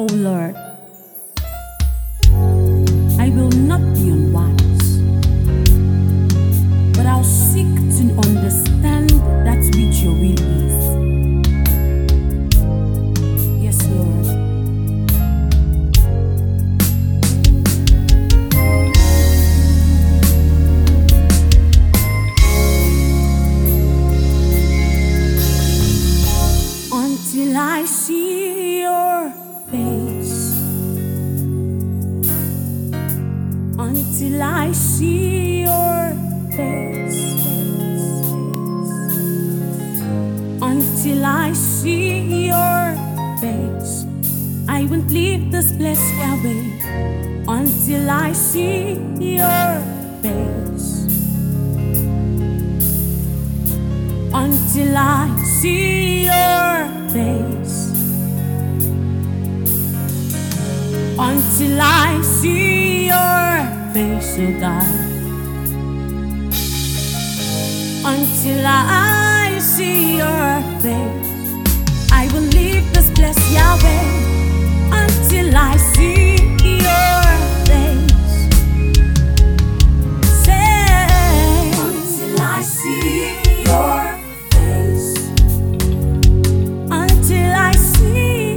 O Lord, I will not be unwise, but I'll seek to understand that which your will is. Yes, Lord. Until I see your face, until I see your face, until I see your face, I won't leave this place, Yahweh. Until I see your face, until I see your face, until I see your face, oh God. Until I see your face, I will leave this place, Yahweh. Until I see your face, say, until I see your face, until I see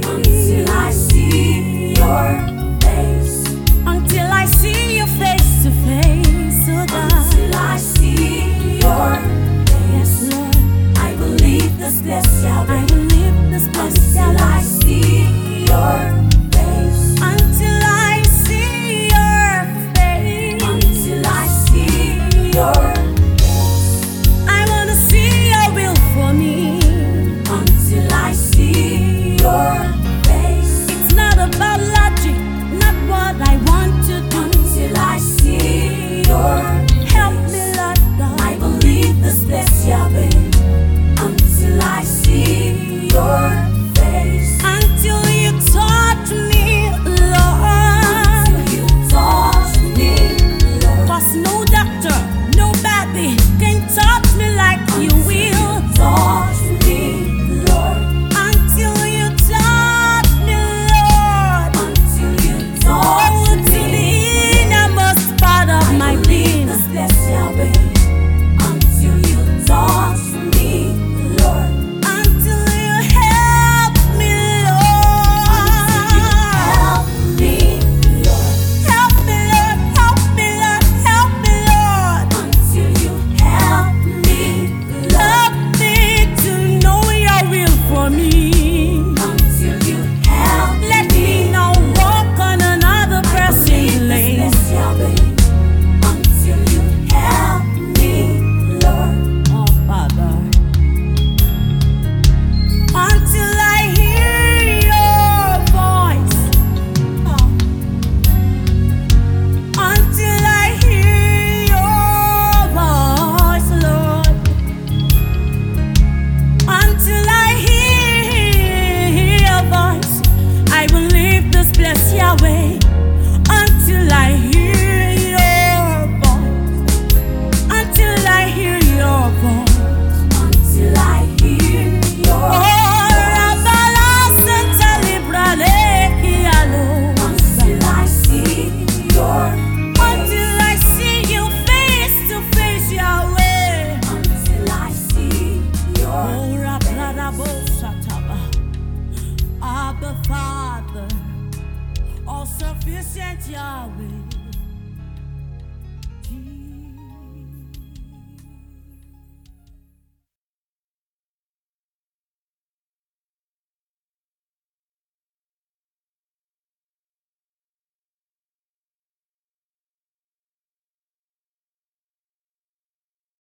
your face, until I see you face to face, oh God. Until I see your face, yes, Lord, I will leave this place, Yahweh. I will leave this place, Yahweh. Until I see your face, until I see your face, until I see your face, I wanna see your will for me. Until I see your face, it's not about logic, not what I want to do. Until I see your help me, Lord God. I will leave this place, Yahweh. Until I see your face, until you touch me, Lord. Until you touch me, Lord. 'Cause no doctor, nobody can touch me like you will. Touch me, Lord. Until you touch me, Lord. Until you touch me, to the innermost part of my being. Bless Yahweh. Until you touch me, Lord. Until you help me, Lord. Help me, Lord. Help me, Lord. Help me, Lord. Help me, Lord. Until you help me, Lord. Help me to know your will for me. Until you help me. Let me not walk on another person's lane. Until you help me, Lord. Oh, Father. Until I hear your voice. Oh. Until I hear your voice, Lord. Until I hear your voice, I will leave this place, Yahweh. Until I hear your voice, until I hear your voice, until I hear your voice. Until I see your face, until I see you face to face, Yahweh. Until I see your face. Abba Father, all sufficient Yahweh.